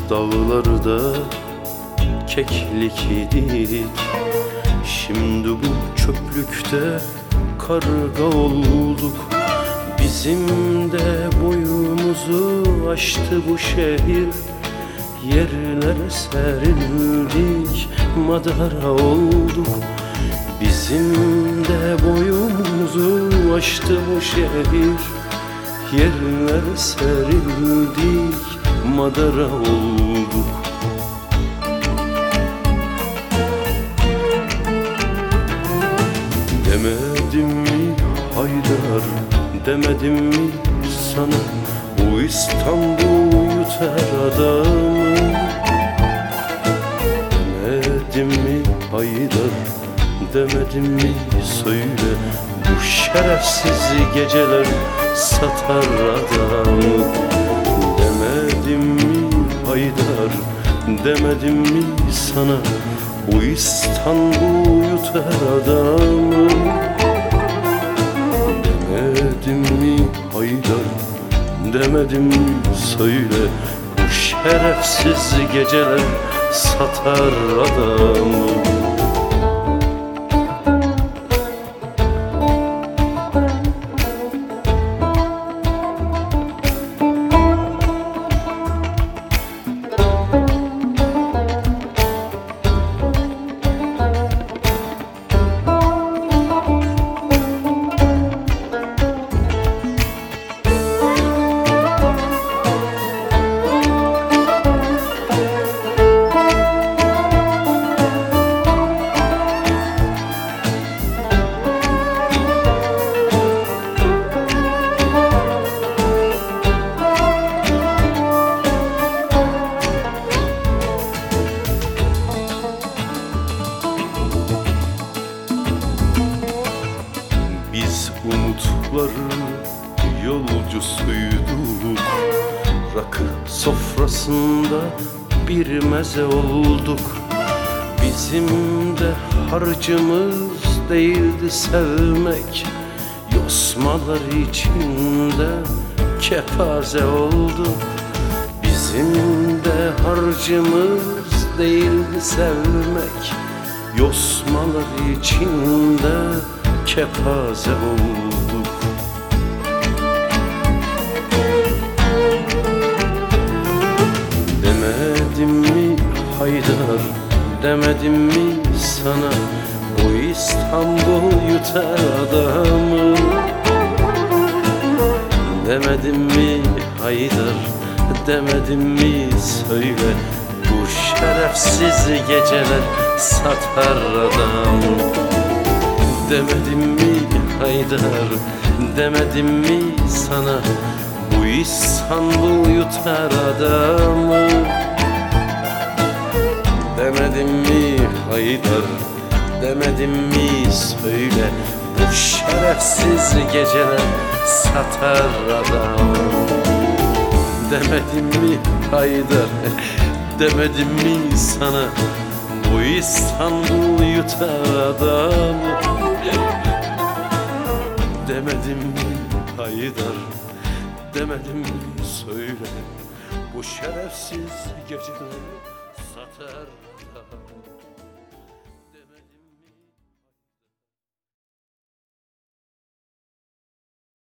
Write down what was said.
dağlarda keklik idik. Şimdi bu çöplükte karga olduk. Bizim de boyumuzu aştı bu şehir. Yerlere serildik, madara olduk. Bizim de boyumuzu aştı bu şehir. Yerlere serildik, madara olduk. Demedim mi Haydar, demedim mi sana, bu İstanbul yutar adamı. Demedim mi Haydar, demedim mi söyle, bu şerefsiz geceler satar adamı. Demedim mi Haydar, demedim mi sana, bu İstanbul yutar adamı. Demedim mi Haydar, demedim mi söyle, bu şerefsiz geceler satar adamı. Biz umutların yolcusuyduk. Rakı sofrasında bir meze olduk. Bizim de harcımız değildi sevmek. Yosmalar içinde kepaze olduk. Bizim de harcımız değildi sevmek. Yosmalar içinde kepaze olduk. Demedim mi Haydar, demedim mi sana, bu İstanbul yutar adamı. Demedim mi Haydar, demedim mi söyle, bu şerefsiz geceler satar adamı. Demedim mi Haydar, demedim mi sana, bu İstanbul yutar adamı. Demedim mi Haydar, demedim mi söyle, bu şerefsiz geceler satar adamı. Demedim mi Haydar, demedim mi sana, bu İstanbul yutar adamı. Demedim mi Haydar, demedim mi söyle, bu şerefsiz geceleri satar adamı.